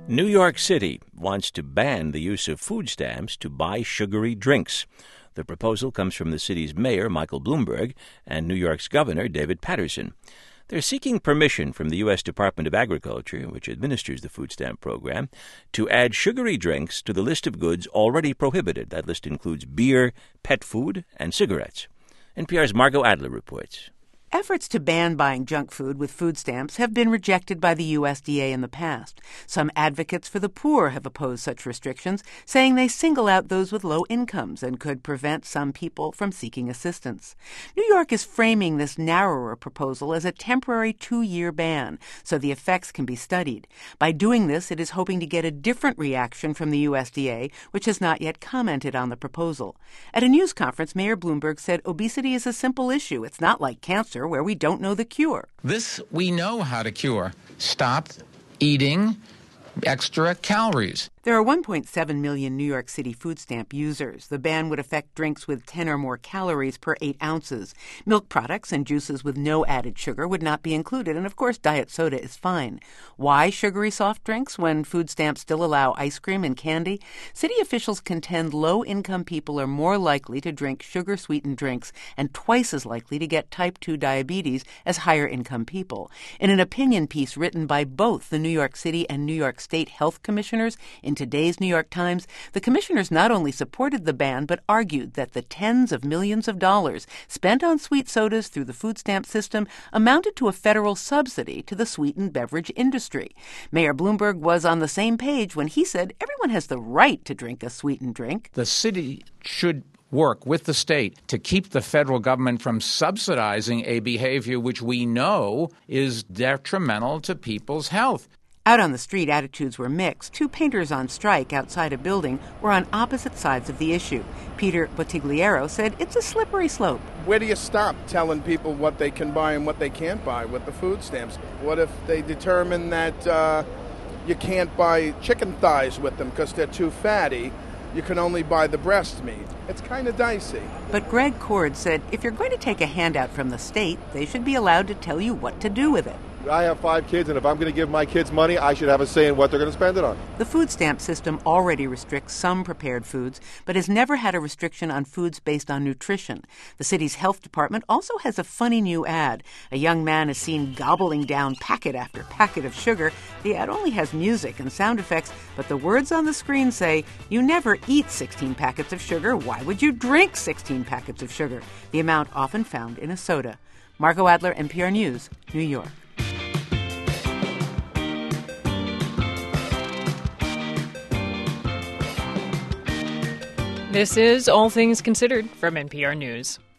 New York City wants to ban the use of food stamps to buy sugary drinks. The proposal comes from the city's mayor, Michael Bloomberg, and New York's governor, David Paterson. They're seeking permission from the U.S. Department of Agriculture, which administers the food stamp program, to add sugary drinks to the list of goods already prohibited. That list includes beer, pet food, and cigarettes. NPR's Margot Adler reports. Efforts to ban buying junk food with food stamps have been rejected by the USDA in the past. Some advocates for the poor have opposed such restrictions, saying they single out those with low incomes and could prevent some people from seeking assistance. New York is framing this narrower proposal as a temporary 2-year ban, so the effects can be studied. By doing this, it is hoping to get a different reaction from the USDA, which has not yet commented on the proposal. At a news conference, Mayor Bloomberg said obesity is a simple issue. It's not like cancer, where we don't know the cure. This we know how to cure. Stop eating extra calories. There are 1.7 million New York City food stamp users. The ban would affect drinks with 10 or more calories per 8 ounces. Milk products and juices with no added sugar would not be included, and of course diet soda is fine. Why sugary soft drinks when food stamps still allow ice cream and candy? City officials contend low-income people are more likely to drink sugar-sweetened drinks and twice as likely to get type 2 diabetes as higher-income people. In an opinion piece written by both the New York City and New York State health commissioners in today's New York Times, the commissioners not only supported the ban but argued that the tens of millions of dollars spent on sweet sodas through the food stamp system amounted to a federal subsidy to the sweetened beverage industry. Mayor Bloomberg was on the same page when he said everyone has the right to drink a sweetened drink. The city should work with the state to keep the federal government from subsidizing a behavior which we know is detrimental to people's health. Out on the street, attitudes were mixed. 2 painters on strike outside a building were on opposite sides of the issue. Peter Bottigliero said it's a slippery slope. Where do you stop telling people what they can buy and what they can't buy with the food stamps? What if they determine that you can't buy chicken thighs with them because they're too fatty? You can only buy the breast meat. It's kind of dicey. But Greg Cord said if you're going to take a handout from the state, they should be allowed to tell you what to do with it. I have 5 kids, and if I'm going to give my kids money, I should have a say in what they're going to spend it on. The food stamp system already restricts some prepared foods, but has never had a restriction on foods based on nutrition. The city's health department also has a funny new ad. A young man is seen gobbling down packet after packet of sugar. The ad only has music and sound effects, but the words on the screen say, "You never eat 16 packets of sugar. Why would you drink 16 packets of sugar?" The amount often found in a soda. Margot Adler, NPR News, New York. This is All Things Considered from NPR News.